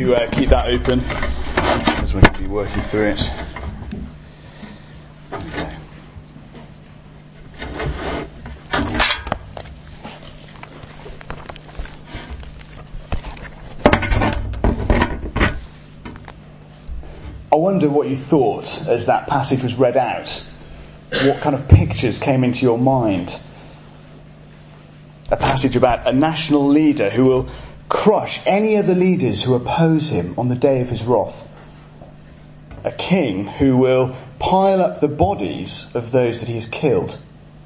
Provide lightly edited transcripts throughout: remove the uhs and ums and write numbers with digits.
to keep that open as we're going to be working through it. Okay. I wonder what you thought as that passage was read out. What kind of pictures came into your mind? A passage about a national leader who will crush any other leaders who oppose him on the day of his wrath. A king who will pile up the bodies of those that he has killed.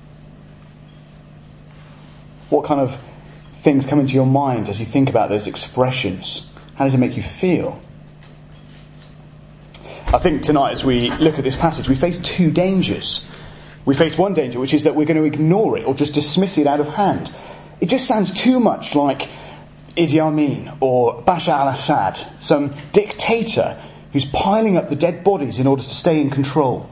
What kind of things come into your mind as you think about those expressions? How does it make you feel? I think tonight as we look at this passage, we face two dangers. We face one danger, which is that we're going to ignore it or just dismiss it out of hand. It just sounds too much like Idi Amin or Bashar al-Assad, some dictator who's piling up the dead bodies in order to stay in control.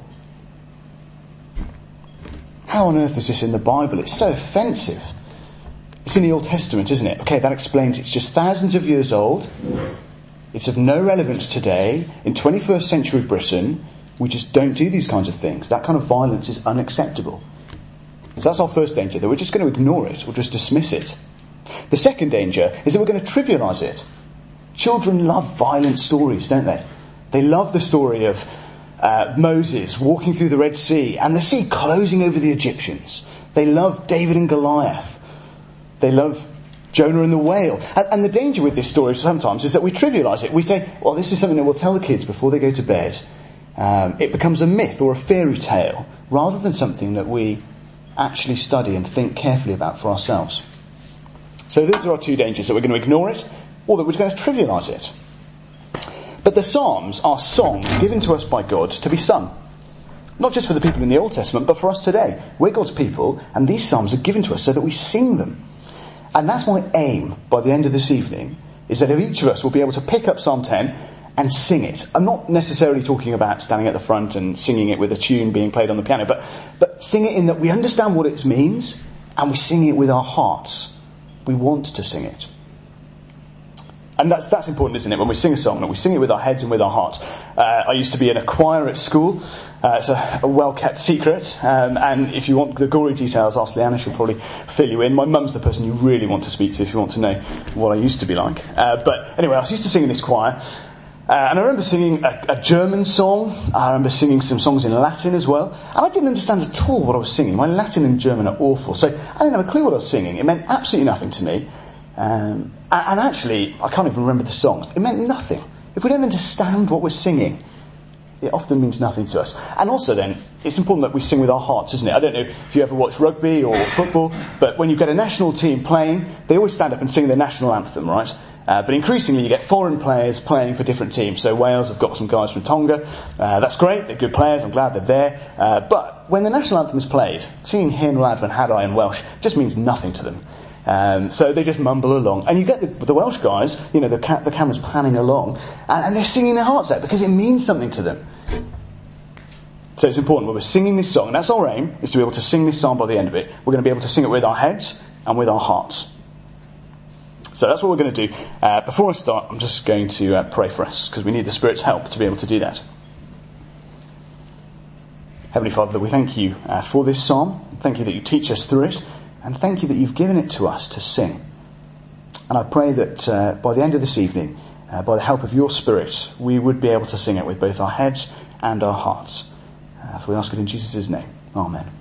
How on earth is this in the Bible? It's so offensive. It's in the Old Testament, isn't it? Okay, that explains it's just thousands of years old. It's of no relevance today. In 21st century Britain, we just don't do these kinds of things. That kind of violence is unacceptable. So that's our first danger, that we're just going to ignore it or just dismiss it. The second danger is that we're going to trivialise it. Children love violent stories, don't they? They love the story of Moses walking through the Red Sea and the sea closing over the Egyptians. They love David and Goliath. They love Jonah and the whale. And the danger with this story sometimes is that we trivialise it. We say, well, this is something that we'll tell the kids before they go to bed. It becomes a myth or a fairy tale rather than something that we actually study and think carefully about for ourselves. So those are our two dangers, that we're going to ignore it or that we're going to trivialise it. But the Psalms are songs given to us by God to be sung. Not just for the people in the Old Testament, but for us today. We're God's people, and these Psalms are given to us so that we sing them. And that's my aim by the end of this evening, is that each of us will be able to pick up Psalm 10 and sing it. I'm not necessarily talking about standing at the front and singing it with a tune being played on the piano, but sing it in that we understand what it means and we sing it with our hearts. We want to sing it. And that's important, isn't it? When we sing a song, that we sing it with our heads and with our hearts. I used to be in a choir at school. It's a well-kept secret. And if you want the gory details, ask Leanna, she'll probably fill you in. My mum's the person you really want to speak to if you want to know what I used to be like. But anyway, I was used to sing in this choir. And I remember singing a German song. I remember singing some songs in Latin as well. And I didn't understand at all what I was singing. My Latin and German are awful. So I didn't have a clue what I was singing. It meant absolutely nothing to me. And actually, I can't even remember the songs. It meant nothing. If we don't understand what we're singing, it often means nothing to us. And also then, it's important that we sing with our hearts, isn't it? I don't know if you ever watch rugby or football, but when you've got a national team playing, they always stand up and sing their national anthem, right? But increasingly you get foreign players playing for different teams. So Wales have got some guys from Tonga. That's great, they're good players, I'm glad they're there. But when the national anthem is played, singing Hyn Wlad Fy Hadau in Welsh just means nothing to them. So they just mumble along. And you get the Welsh guys, you know, the camera's panning along, and they're singing their hearts out because it means something to them. So it's important when we're singing this song, and that's our aim, is to be able to sing this song by the end of it. We're going to be able to sing it with our heads and with our hearts. So that's what we're going to do. Before I start, I'm just going to pray for us, because we need the Spirit's help to be able to do that. Heavenly Father, we thank you for this psalm. Thank you that you teach us through it. And thank you that you've given it to us to sing. And I pray that by the end of this evening, by the help of your Spirit, we would be able to sing it with both our heads and our hearts. For we ask it in Jesus' name. Amen.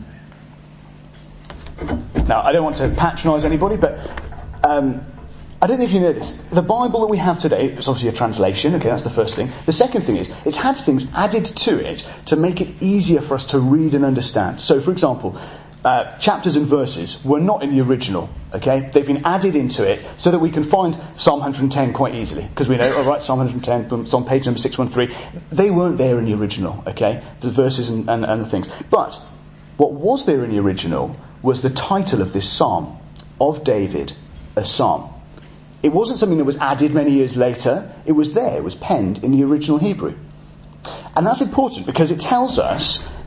Now, I don't want to patronise anybody, but I don't know if you know this. The Bible that we have today is obviously a translation. Okay, that's the first thing. The second thing is, it's had things added to it to make it easier for us to read and understand. So, for example, chapters and verses were not in the original, okay? They've been added into it so that we can find Psalm 110 quite easily. Because we know, alright, Psalm 110, it's on page number 613. They weren't there in the original, okay? The verses and the things. But what was there in the original was the title of this psalm, of David, a psalm. It wasn't something that was added many years later. It was there. It was penned in the original Hebrew. And that's important because it tells us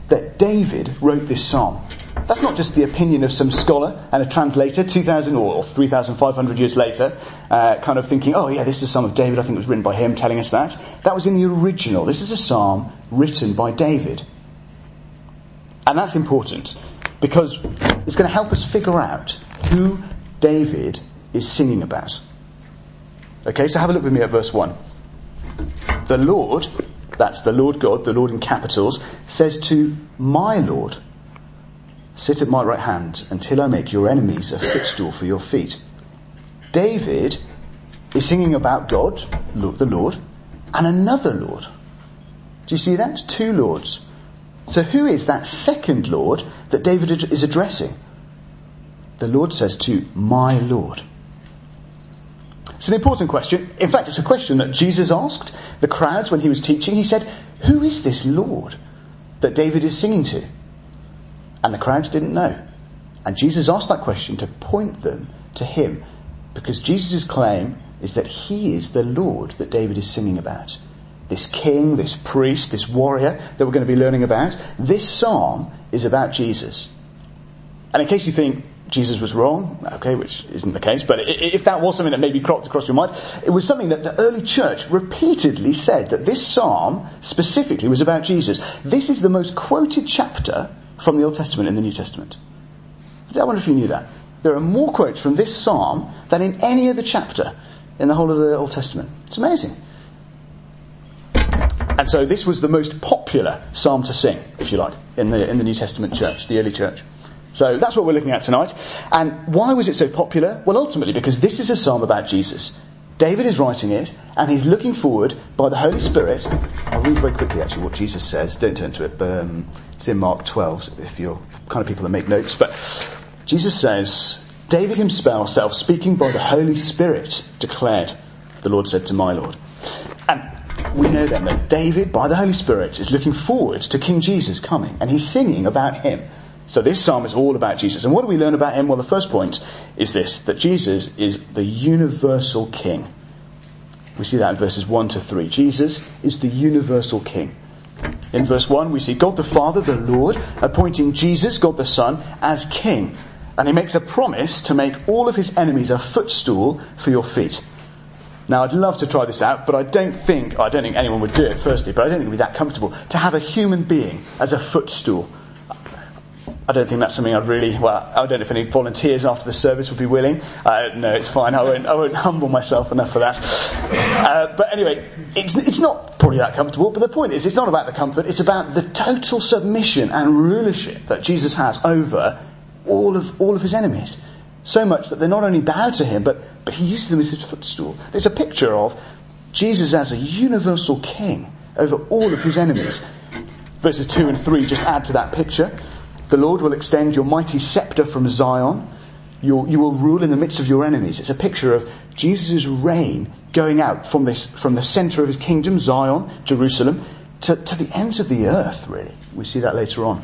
that David wrote this psalm. That's not just the opinion of some scholar and a translator 2,000 or 3,500 years later, kind of thinking, oh yeah, this is a psalm of David, I think it was written by him, telling us that. That was in the original. This is a psalm written by David. And that's important, because it's going to help us figure out who David is singing about. Okay, so have a look with me at verse 1. The Lord, that's the Lord God, the Lord in capitals, says to my Lord, sit at my right hand until I make your enemies a footstool for your feet. David is singing about God, the Lord, and another Lord. Do you see that? Two Lords. So who is that second Lord that David is addressing? The Lord says to my Lord. It's an important question. In fact, it's a question that Jesus asked the crowds when he was teaching. He said, who is this Lord that David is singing to? And the crowds didn't know. And Jesus asked that question to point them to him, because Jesus' claim is that he is the Lord that David is singing about. This king, this priest, this warrior that we're going to be learning about, this psalm is about Jesus. And in case you think Jesus was wrong, okay, which isn't the case, but if that was something that maybe cropped across your mind, it was something that the early church repeatedly said, that this psalm specifically was about Jesus. This is the most quoted chapter from the Old Testament in the New Testament. I wonder if you knew that. There are more quotes from this psalm than in any other chapter in the whole of the Old Testament. It's amazing. And so this was the most popular psalm to sing, if you like, in the New Testament church, the early church. So that's what we're looking at tonight. And why was it so popular? Well, ultimately because this is a psalm about Jesus. David is writing it, and he's looking forward by the Holy Spirit. I'll read very quickly actually what Jesus says. Don't turn to it, but it's in Mark 12 if you're kind of people that make notes. But Jesus says, David himself, speaking by the Holy Spirit, declared, the Lord said to my Lord. And we know then that David, by the Holy Spirit, is looking forward to King Jesus coming, and he's singing about him. So this psalm is all about Jesus. And what do we learn about him? Well, the first point is this, that Jesus is the universal king. We see that in verses 1 to 3. Jesus is the universal king. In verse 1, we see God the Father, the Lord, appointing Jesus, God the Son, as king. And he makes a promise to make all of his enemies a footstool for your feet. Now, I'd love to try this out, but I don't think anyone would do it, firstly, but I don't think it would be that comfortable to have a human being as a footstool. I don't think that's something I don't know if any volunteers after the service would be willing. No, it's fine. I won't humble myself enough for that. But anyway, it's not probably that comfortable, but the point is, it's not about the comfort, it's about the total submission and rulership that Jesus has over all of his enemies. So much that they not only bow to him, but he uses them as his footstool. There's a picture of Jesus as a universal king over all of his enemies. Verses 2 and 3 just add to that picture. The Lord will extend your mighty scepter from Zion. You will rule in the midst of your enemies. It's a picture of Jesus' reign going out from the centre of his kingdom, Zion, Jerusalem, to the ends of the earth, really. We see that later on.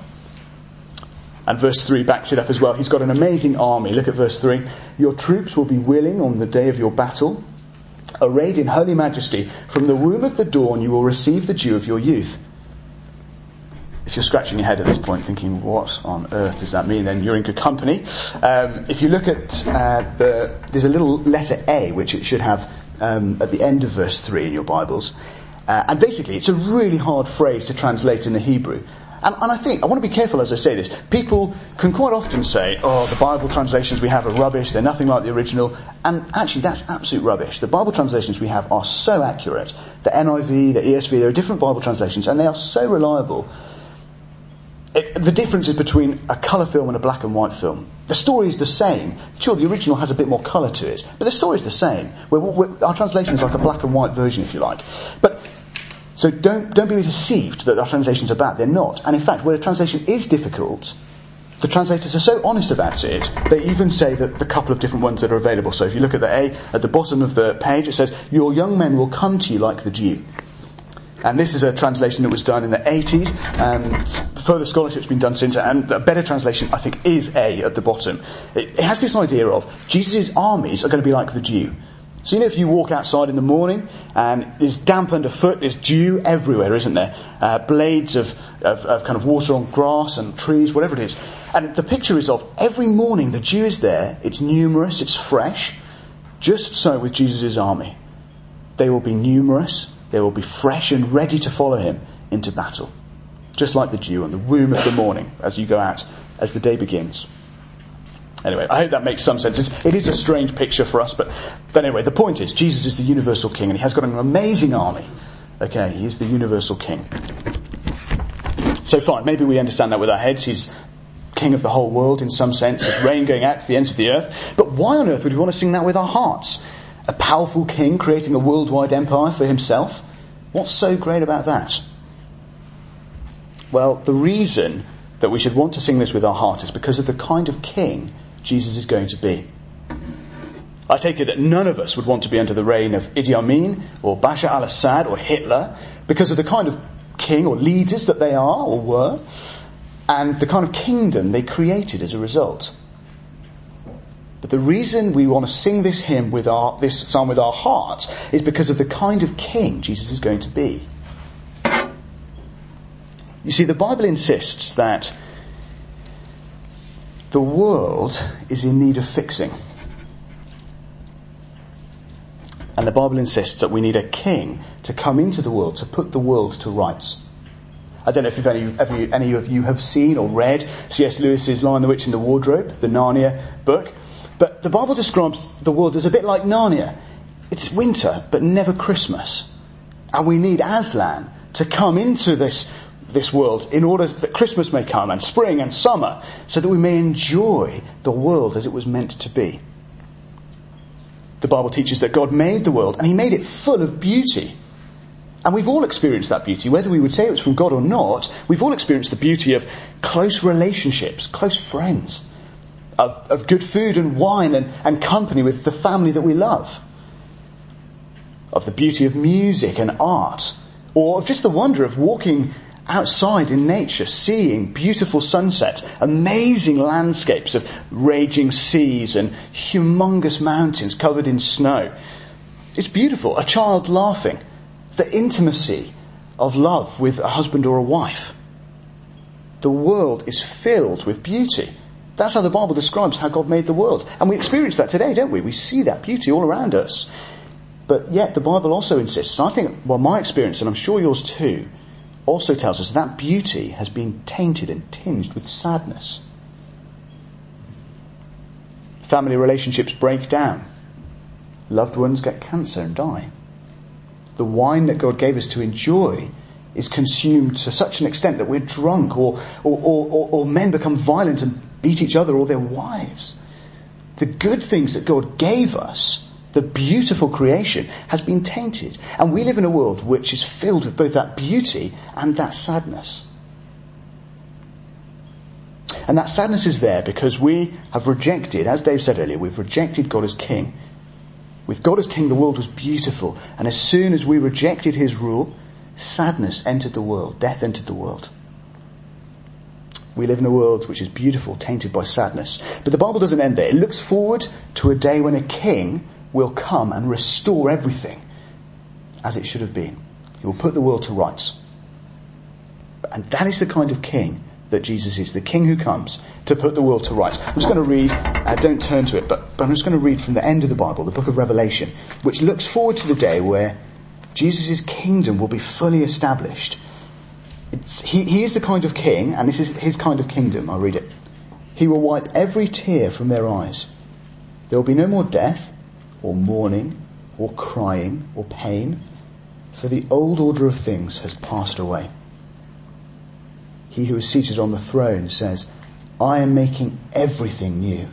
And verse 3 backs it up as well. He's got an amazing army. Look at verse 3. Your troops will be willing on the day of your battle. Arrayed in holy majesty, from the womb of the dawn you will receive the dew of your youth. If you're scratching your head at this point thinking, what on earth does that mean? Then you're in good company. If you look at there's a little letter A which it should have at the end of verse 3 in your Bibles. And basically it's a really hard phrase to translate in the Hebrew. And I think, I want to be careful as I say this, people can quite often say, oh, the Bible translations we have are rubbish, they're nothing like the original. And actually that's absolute rubbish. The Bible translations we have are so accurate. The NIV, the ESV, there are different Bible translations and they are so reliable. The difference is between a colour film and a black and white film. The story is the same. Sure, the original has a bit more colour to it, but the story is the same. Our translation is like a black and white version, if you like. So don't be deceived that our translations are bad. They're not. And in fact, where a translation is difficult, the translators are so honest about it, they even say that the couple of different ones that are available. So if you look at the A, at the bottom of the page, it says, your young men will come to you like the dew. And this is a translation that was done in the 80s, and further scholarship's been done since, and a better translation, I think, is A at the bottom. It has this idea of Jesus' armies are going to be like the dew. So if you walk outside in the morning and there's damp underfoot, there's dew everywhere, isn't there? Blades of kind of water on grass and trees, whatever it is. And the picture is of every morning the dew is there, it's numerous, it's fresh. Just so with Jesus' army. They will be numerous, they will be fresh and ready to follow him into battle. Just like the dew on the womb of the morning as you go out, as the day begins. Anyway, I hope that makes some sense. It is a strange picture for us, but anyway, the point is, Jesus is the universal king, and he has got an amazing army. Okay, he is the universal king. So fine, maybe we understand that with our heads. He's king of the whole world in some sense, his reign going out to the ends of the earth. But why on earth would we want to sing that with our hearts? A powerful king creating a worldwide empire for himself? What's so great about that? Well, the reason that we should want to sing this with our heart is because of the kind of king Jesus is going to be. I take it that none of us would want to be under the reign of Idi Amin or Bashar al-Assad or Hitler because of the kind of king or leaders that they are or were and the kind of kingdom they created as a result. But the reason we want to sing this hymn with this psalm with our hearts is because of the kind of king Jesus is going to be. You see, the Bible insists that the world is in need of fixing. And the Bible insists that we need a king to come into the world to put the world to rights. I don't know if any of you have seen or read C.S. Lewis's Lion, the Witch and the Wardrobe, the Narnia book. But the Bible describes the world as a bit like Narnia. It's winter, but never Christmas. And we need Aslan to come into this world in order that Christmas may come and spring and summer so that we may enjoy the world as it was meant to be. The Bible teaches that God made the world and he made it full of beauty. And we've all experienced that beauty, whether we would say it was from God or not. We've all experienced the beauty of close relationships, close friends, of good food and wine and company with the family that we love, of the beauty of music and art, or of just the wonder of walking outside in nature, seeing beautiful sunsets, amazing landscapes of raging seas and humongous mountains covered in snow. It's beautiful. A child laughing. The intimacy of love with a husband or a wife. The world is filled with beauty. That's how the Bible describes how God made the world. And we experience that today, don't we? We see that beauty all around us. But yet the Bible also insists, and I think, well, my experience, and I'm sure yours too, also tells us that beauty has been tainted and tinged with sadness. Family relationships break down. Loved ones get cancer and die. The wine that God gave us to enjoy is consumed to such an extent that we're drunk, or men become violent and beat each other or their wives. The good things that God gave us, the beautiful creation, has been tainted. And we live in a world which is filled with both that beauty and that sadness. And that sadness is there because we have rejected, as Dave said earlier, we've rejected God as king. With God as king, the world was beautiful. And as soon as we rejected his rule, sadness entered the world, death entered the world. We live in a world which is beautiful, tainted by sadness. But the Bible doesn't end there. It looks forward to a day when a king will come and restore everything as it should have been. He will put the world to rights. And that is the kind of king that Jesus is, the king who comes to put the world to rights. I'm just going to read, don't turn to it, but I'm just going to read from the end of the Bible, the book of Revelation, which looks forward to the day where Jesus' kingdom will be fully established. He is the kind of king, and this is his kind of kingdom. I'll read it. He will wipe every tear from their eyes. There will be no more death, or mourning, or crying, or pain, for the old order of things has passed away. He who is seated on the throne says, I am making everything new.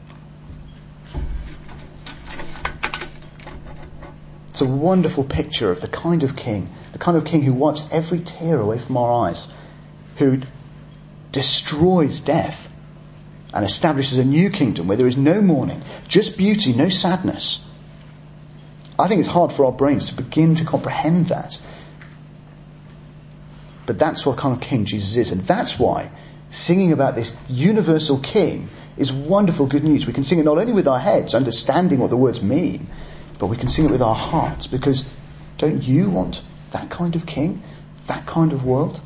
It's a wonderful picture of the kind of king who wipes every tear away from our eyes, who destroys death and establishes a new kingdom where there is no mourning, just beauty, no sadness. I think it's hard for our brains to begin to comprehend that. But that's what kind of king Jesus is. And that's why singing about this universal king is wonderful good news. We can sing it not only with our heads, understanding what the words mean, but we can sing it with our hearts, because don't you want that kind of king? That kind of world?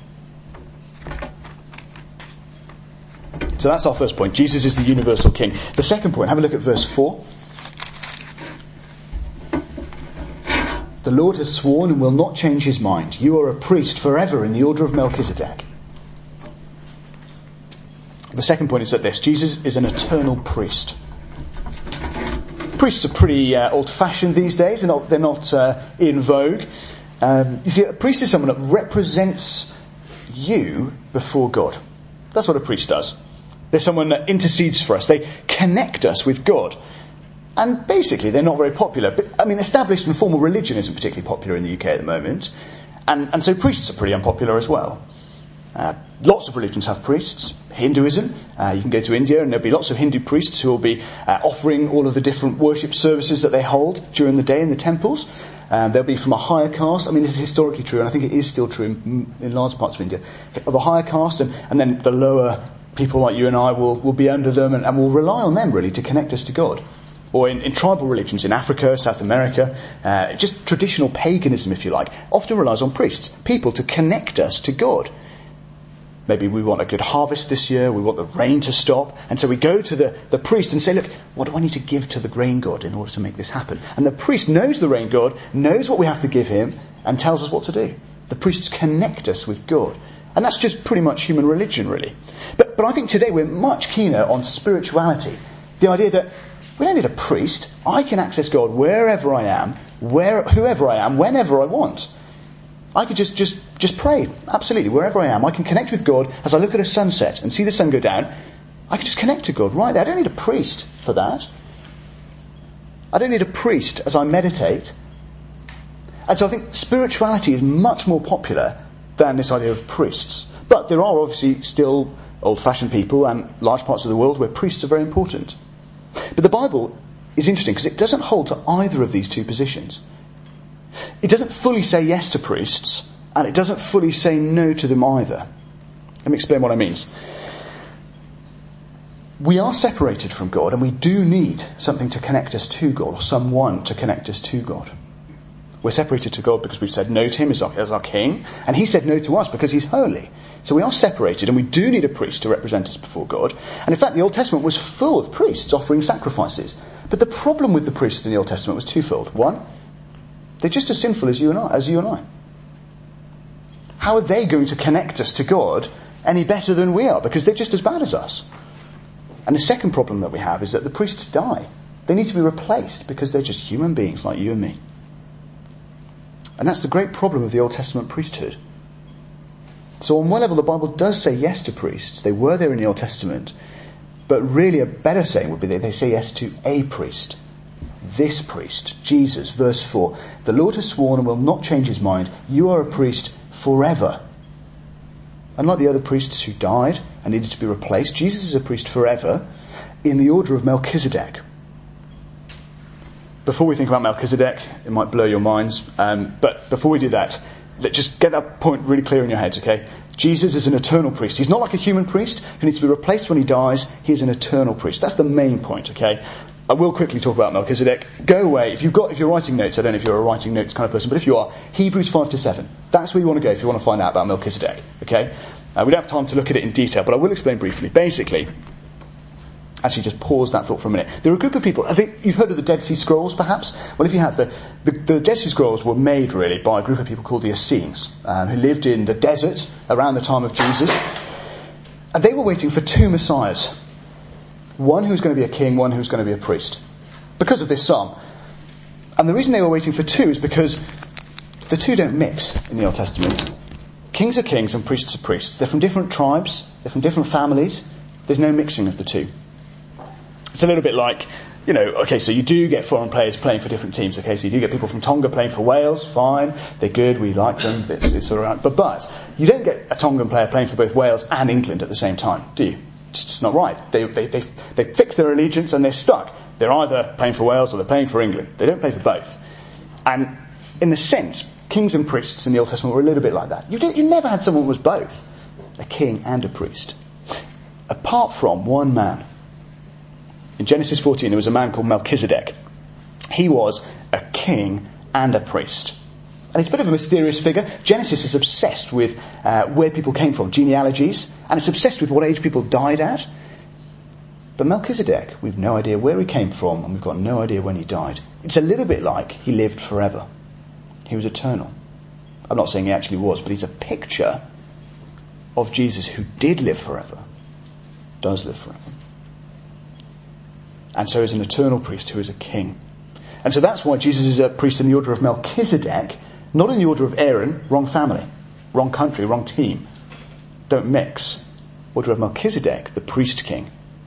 So that's our first point. Jesus is the universal king. The second point, have a look at verse 4. The Lord has sworn and will not change his mind. You are a priest forever in the order of Melchizedek. The second point is that Jesus is an eternal priest. Priests are pretty old-fashioned these days. They're not in vogue. You see, a priest is someone that represents you before God. That's what a priest does. They're someone that intercedes for us. They connect us with God. And basically, they're not very popular. But, established and formal religion isn't particularly popular in the UK at the moment. And so priests are pretty unpopular as well. Lots of religions have priests. Hinduism, you can go to India and there'll be lots of Hindu priests who will be offering all of the different worship services that they hold during the day in the temples. They'll be from a higher caste. This is historically true, and I think it is still true in large parts of India, of a higher caste, and then the lower people like you and I will be under them and will rely on them really to connect us to God. Or in tribal religions in Africa, South America, just traditional paganism, if you like, often relies on priests, people to connect us to God. Maybe we want a good harvest this year, we want the rain to stop, and so we go to the priest and say, look, what do I need to give to the rain god in order to make this happen? And the priest knows the rain god, knows what we have to give him, and tells us what to do. The priests connect us with God. And that's just pretty much human religion, really. But I think today we're much keener on spirituality. The idea that we don't need a priest. I can access God wherever I am, whoever I am, whenever I want. I could just pray. Absolutely, wherever I am. I can connect with God as I look at a sunset and see the sun go down. I can just connect to God right there. I don't need a priest for that. I don't need a priest as I meditate. And so I think spirituality is much more popular than this idea of priests. But there are obviously still old-fashioned people and large parts of the world where priests are very important. But the Bible is interesting because it doesn't hold to either of these two positions. It doesn't fully say yes to priests, and it doesn't fully say no to them either. Let me explain what I mean. We are separated from God, and we do need something to connect us to God, or someone to connect us to God. We're separated to God because we've said no to him as our king, and he said no to us because he's holy. So we are separated, and we do need a priest to represent us before God. And in fact, the Old Testament was full of priests offering sacrifices. But the problem with the priests in the Old Testament was twofold. One, they're just as sinful as you and I. How are they going to connect us to God any better than we are? Because they're just as bad as us. And the second problem that we have is that the priests die. They need to be replaced because they're just human beings like you and me. And that's the great problem of the Old Testament priesthood. So on one level, the Bible does say yes to priests. They were there in the Old Testament. But really a better saying would be that they say yes to a priest. This priest, Jesus, verse 4. The Lord has sworn and will not change his mind. You are a priest forever. Unlike the other priests who died and needed to be replaced, Jesus is a priest forever in the order of Melchizedek. Before we think about Melchizedek, it might blow your minds, but before we do that, let's just get that point really clear in your heads, okay? Jesus is an eternal priest. He's not like a human priest who needs to be replaced when he dies. He is an eternal priest. That's the main point, okay? I will quickly talk about Melchizedek. Go away. If you're writing notes, I don't know if you're a writing notes kind of person, but if you are, Hebrews 5-7. That's where you want to go if you want to find out about Melchizedek, okay? We don't have time to look at it in detail, but I will explain briefly. Basically, actually just pause that thought for a minute. There are a group of people, I think you've heard of the Dead Sea Scrolls perhaps? Well, if you have, the Dead Sea Scrolls were made really by a group of people called the Essenes, who lived in the desert around the time of Jesus. And they were waiting for two messiahs. One who was going to be a king, one who was going to be a priest. Because of this psalm. And the reason they were waiting for two is because the two don't mix in the Old Testament. Kings are kings and priests are priests. They're from different tribes, they're from different families. There's no mixing of the two. It's a little bit like, okay, so you do get foreign players playing for different teams, okay, so you do get people from Tonga playing for Wales, fine, they're good, we like them, it's alright, but you don't get a Tongan player playing for both Wales and England at the same time, do you? It's just not right. They fix their allegiance and they're stuck. They're either playing for Wales or they're playing for England. They don't play for both. And in a sense, kings and priests in the Old Testament were a little bit like that. You never had someone who was both, a king and a priest. Apart from one man. In Genesis 14, there was a man called Melchizedek. He was a king and a priest. And he's a bit of a mysterious figure. Genesis is obsessed with where people came from, genealogies, and it's obsessed with what age people died at. But Melchizedek, we've no idea where he came from, and we've got no idea when he died. It's a little bit like he lived forever. He was eternal. I'm not saying he actually was, but he's a picture of Jesus who did live forever, does live forever. And so is an eternal priest who is a king. And so that's why Jesus is a priest in the order of Melchizedek, not in the order of Aaron. Wrong family, wrong country, wrong team. Don't mix. Order of Melchizedek, the priest king.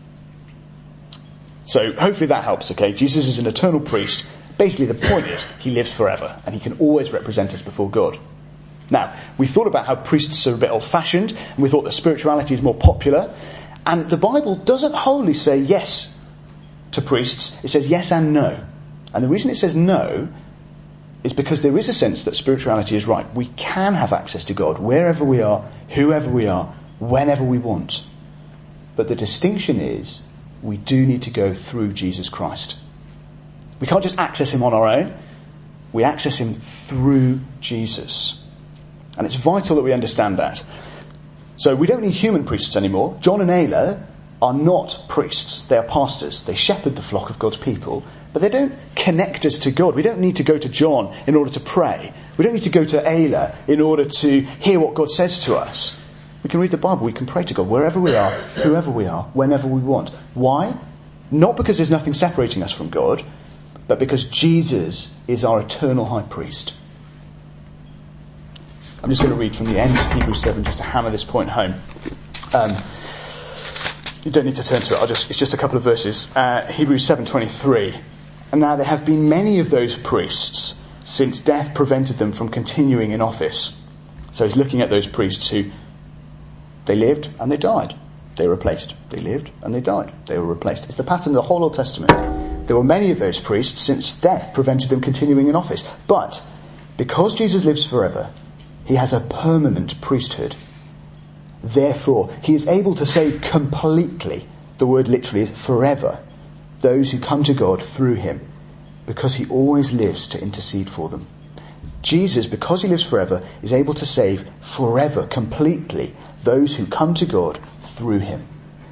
So hopefully that helps, okay? Jesus is an eternal priest. Basically the point is he lives forever and he can always represent us before God. Now, we thought about how priests are a bit old-fashioned, and we thought that spirituality is more popular. And the Bible doesn't wholly say yes to priests. It says yes and no. And the reason it says no is because there is a sense that spirituality is right. We can have access to God wherever we are, whoever we are, whenever we want. But the distinction is we do need to go through Jesus Christ. We can't just access him on our own. We access him through Jesus. And it's vital that we understand that. So we don't need human priests anymore. John and Ayla are not priests. They are pastors. They shepherd the flock of God's people. But they don't connect us to God. We don't need to go to John in order to pray. We don't need to go to Ayla in order to hear what God says to us. We can read the Bible. We can pray to God wherever we are, whoever we are, whenever we want. Why? Not because there's nothing separating us from God, but because Jesus is our eternal high priest. I'm just going to read from the end of Hebrews 7 just to hammer this point home. You don't need to turn to it. It's just a couple of verses. Hebrews 7:23. And now there have been many of those priests since death prevented them from continuing in office. So he's looking at those priests who they lived and they died. They were replaced. They lived and they died. They were replaced. It's the pattern of the whole Old Testament. There were many of those priests since death prevented them continuing in office. But because Jesus lives forever, he has a permanent priesthood. Therefore, he is able to save completely, the word literally is forever, those who come to God through him, because he always lives to intercede for them. Jesus, because he lives forever, is able to save forever, completely, those who come to God through him.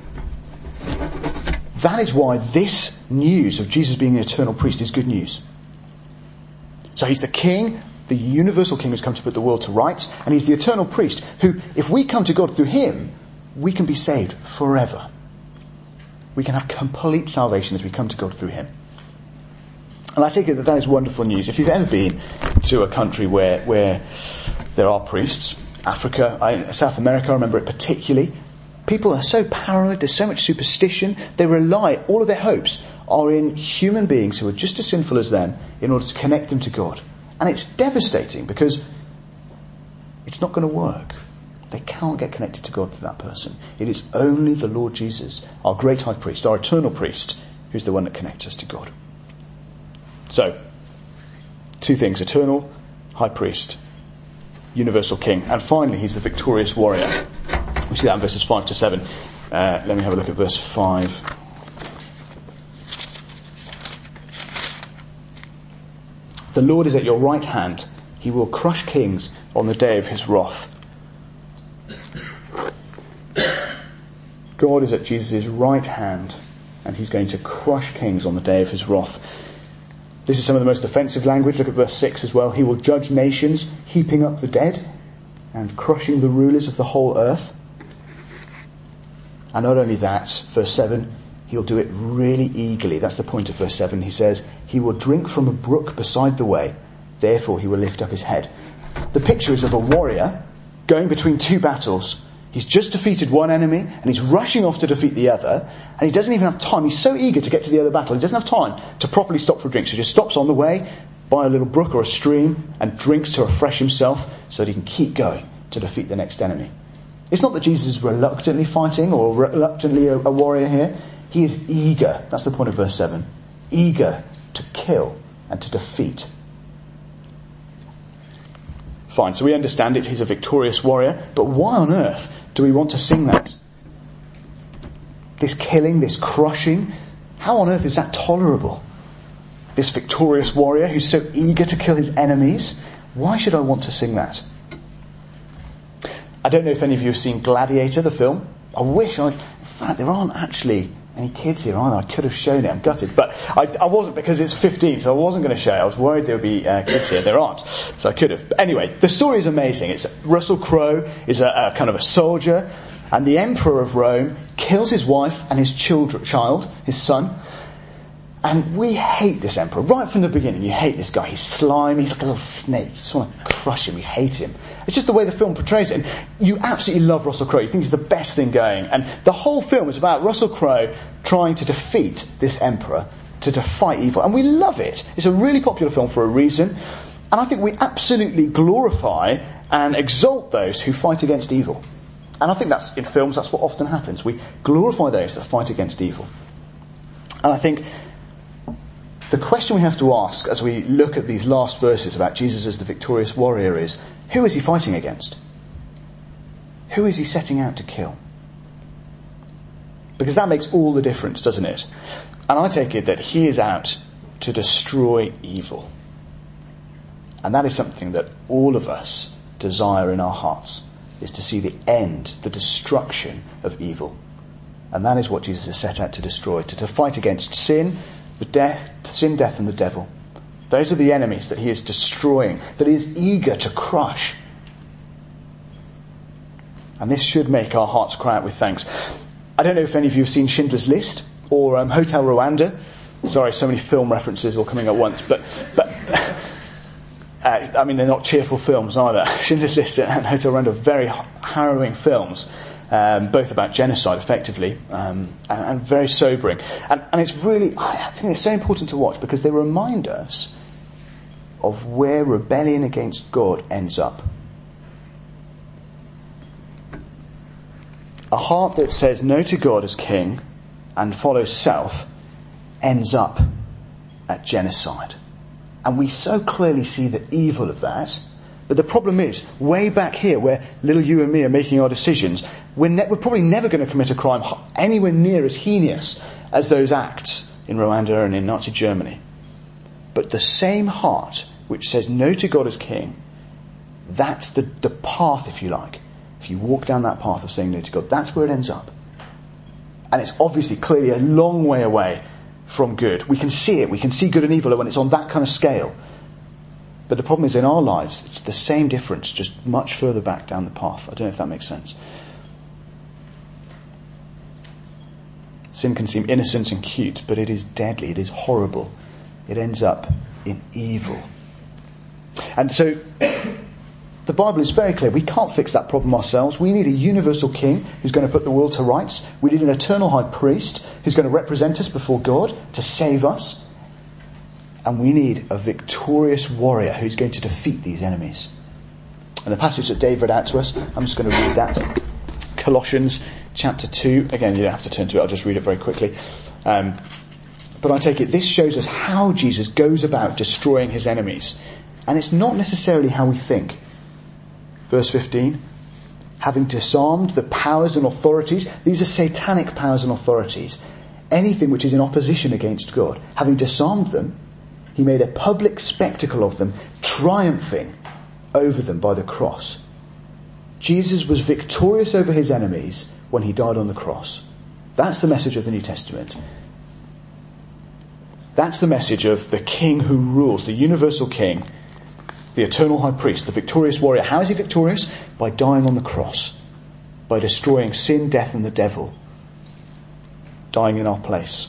That is why this news of Jesus being an eternal priest is good news. So he's the king, the universal king who's come to put the world to rights, and he's the eternal priest who, if we come to God through him, we can be saved forever. We can have complete salvation as we come to God through him. And I take it that is wonderful news. If you've ever been to a country where there are priests, Africa, South America, I remember it particularly, people are so paranoid, there's so much superstition, they rely, all of their hopes are in human beings who are just as sinful as them in order to connect them to God. And it's devastating because it's not going to work. They can't get connected to God through that person. It is only the Lord Jesus, our great high priest, our eternal priest, who's the one that connects us to God. So, two things: eternal high priest, universal king, and finally he's the victorious warrior. We see that in verses 5 to 7. Let me have a look at verse 5. The Lord is at your right hand. He will crush kings on the day of his wrath. God is at Jesus' right hand, and he's going to crush kings on the day of his wrath. This is some of the most offensive language. Look at verse 6 as well. He will judge nations, heaping up the dead and crushing the rulers of the whole earth. And not only that, verse 7, he'll do it really eagerly. That's the point of verse 7. He says, he will drink from a brook beside the way, therefore he will lift up his head. The picture is of a warrior going between two battles. He's just defeated one enemy and he's rushing off to defeat the other, and he doesn't even have time. He's so eager to get to the other battle, he doesn't have time to properly stop for a drink. So he just stops on the way by a little brook or a stream and drinks to refresh himself so that he can keep going to defeat the next enemy. It's not that Jesus is reluctantly fighting or reluctantly a warrior here. He is eager. That's the point of verse 7. Eager to kill and to defeat. Fine, so we understand it. He's a victorious warrior. But why on earth do we want to sing that? This killing, this crushing, how on earth is that tolerable? this victorious warrior who's so eager to kill his enemies. Why should I want to sing that? I don't know if any of you have seen Gladiator, the film. In fact, there aren't actually any kids here either. I could have shown it. I'm gutted. But I wasn't, because it's 15, so I wasn't going to show it. I was worried there would be kids here. There aren't. So I could have. But anyway, the story is amazing. It's Russell Crowe is a kind of a soldier, and the Emperor of Rome kills his wife and his child, his son. And we hate this emperor. Right from the beginning, you hate this guy. He's slimy. He's like a little snake. You just want to crush him. You hate him. It's just the way the film portrays it. And you absolutely love Russell Crowe. You think he's the best thing going. And the whole film is about Russell Crowe trying to defeat this emperor, to fight evil. And we love it. It's a really popular film for a reason. And I think we absolutely glorify and exalt those who fight against evil. And I think that's, in films, that's what often happens. We glorify those that fight against evil. And I think the question we have to ask as we look at these last verses about Jesus as the victorious warrior is, who is he fighting against? Who is he setting out to kill? Because that makes all the difference, doesn't it? And I take it that he is out to destroy evil. And that is something that all of us desire in our hearts, is to see the end, the destruction of evil. And that is what Jesus has set out to destroy, to fight against sin, death and the devil. Those are the enemies that he is destroying, that he is eager to crush. And this should make our hearts cry out with thanks. I don't know if any of you have seen Schindler's List or Hotel Rwanda. Sorry, so many film references all coming at once, but I mean, they're not cheerful films either. Schindler's List and Hotel Rwanda are very harrowing films. Both about genocide, effectively, and very sobering. And it's really, I think it's so important to watch because they remind us of where rebellion against God ends up. A heart that says no to God as king and follows self ends up at genocide. And we so clearly see the evil of that. But the problem is, way back here, where little you and me are making our decisions, we're probably never going to commit a crime anywhere near as heinous as those acts in Rwanda and in Nazi Germany. But the same heart which says no to God as king, that's the path, if you like. If you walk down that path of saying no to God, that's where it ends up. And it's obviously clearly a long way away from good. We can see it. We can see good and evil when it's on that kind of scale. But the problem is, in our lives, it's the same difference, just much further back down the path. I don't know if that makes sense. Sin can seem innocent and cute, but it is deadly, it is horrible. It ends up in evil. And so, the Bible is very clear. We can't fix that problem ourselves. We need a universal king who's going to put the world to rights. We need an eternal high priest who's going to represent us before God to save us. And we need a victorious warrior who's going to defeat these enemies. And the passage that Dave read out to us, I'm just going to read that. Colossians chapter 2. Again, you don't have to turn to it, I'll just read it very quickly. But I take it this shows us how Jesus goes about destroying his enemies. And it's not necessarily how we think. Verse 15. Having disarmed the powers and authorities. These are satanic powers and authorities. Anything which is in opposition against God. Having disarmed them, he made a public spectacle of them, triumphing over them by the cross. Jesus was victorious over his enemies when he died on the cross. That's the message of the New Testament. That's the message of the King who rules, the universal King, the eternal high priest, the victorious warrior. How is he victorious? By dying on the cross, by destroying sin, death and the devil, dying in our place.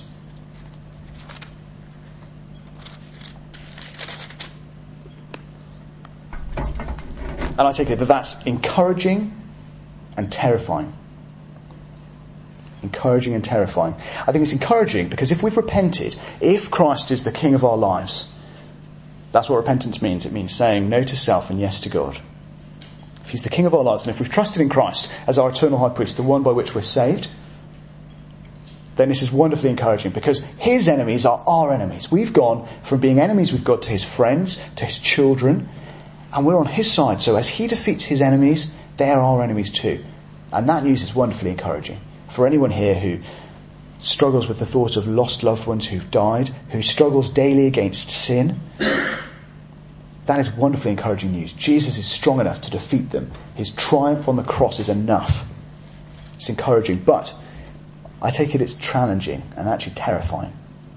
And I take it that that's encouraging and terrifying. Encouraging and terrifying. I think it's encouraging because if we've repented, if Christ is the King of our lives, that's what repentance means. It means saying no to self and yes to God. If he's the King of our lives, and if we've trusted in Christ as our eternal high priest, the one by which we're saved, then this is wonderfully encouraging because his enemies are our enemies. We've gone from being enemies with God to his friends, to his children, and we're on his side. So as he defeats his enemies, they are our enemies too. And that news is wonderfully encouraging for anyone here who struggles with the thought of lost loved ones who've died, who struggles daily against sin. That is wonderfully encouraging news. Jesus is strong enough to defeat them. His triumph on the cross is enough. It's encouraging, but I take it it's challenging and actually terrifying.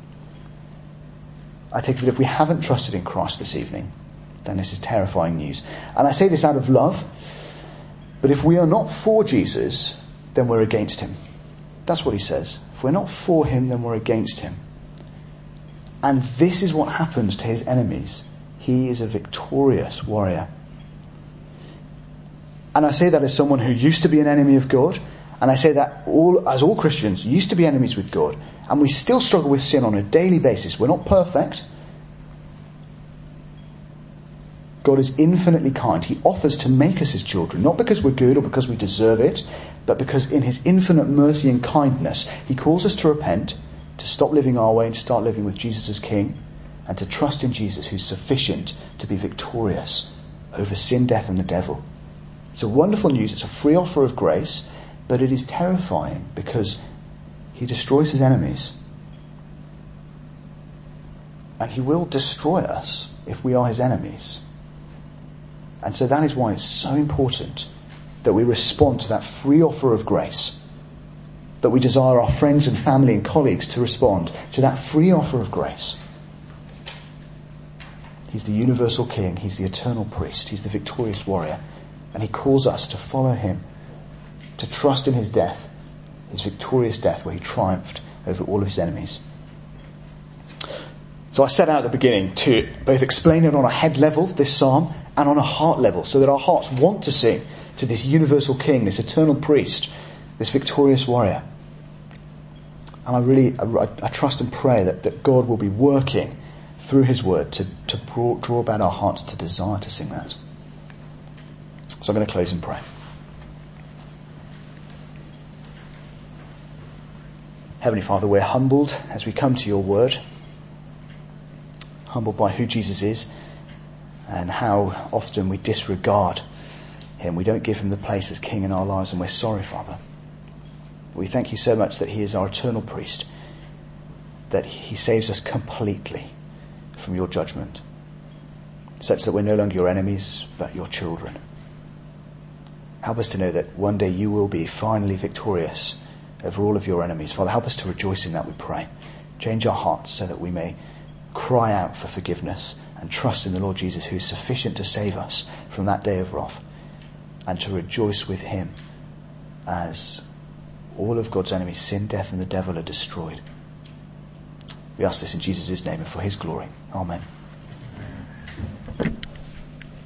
I take it that if we haven't trusted in Christ this evening, then this is terrifying news. And I say this out of love, but if we are not for Jesus, then we're against him. That's what he says. If we're not for him, then we're against him. And this is what happens to his enemies. He is a victorious warrior. And I say that as someone who used to be an enemy of God, and I say that all Christians used to be enemies with God, and we still struggle with sin on a daily basis. We're not perfect. God is infinitely kind. He offers to make us his children, not because we're good or because we deserve it, but because in his infinite mercy and kindness, he calls us to repent, to stop living our way and start living with Jesus as King, and to trust in Jesus, who's sufficient to be victorious over sin, death and the devil. It's a wonderful news. It's a free offer of grace, but it is terrifying because he destroys his enemies. And he will destroy us if we are his enemies. And so that is why it's so important that we respond to that free offer of grace, that we desire our friends and family and colleagues to respond to that free offer of grace. He's the universal King. He's the eternal priest. He's the victorious warrior. And he calls us to follow him, to trust in his death, his victorious death where he triumphed over all of his enemies. So I set out at the beginning to both explain it on a head level, this psalm, and on a heart level, so that our hearts want to sing to this universal King, this eternal priest, this victorious warrior. And I trust and pray that God will be working through his word to draw about our hearts to desire to sing that. So I'm going to close and pray. Heavenly Father, we're humbled as we come to your word, humbled by who Jesus is and how often we disregard him. We don't give him the place as King in our lives, and we're sorry, Father. We thank you so much that he is our eternal priest, that he saves us completely from your judgment, such that we're no longer your enemies, but your children. Help us to know that one day you will be finally victorious over all of your enemies. Father, help us to rejoice in that, we pray. Change our hearts so that we may cry out for forgiveness and trust in the Lord Jesus, who is sufficient to save us from that day of wrath, and to rejoice with him as all of God's enemies, sin, death and the devil, are destroyed. We ask this in Jesus' name and for his glory. Amen.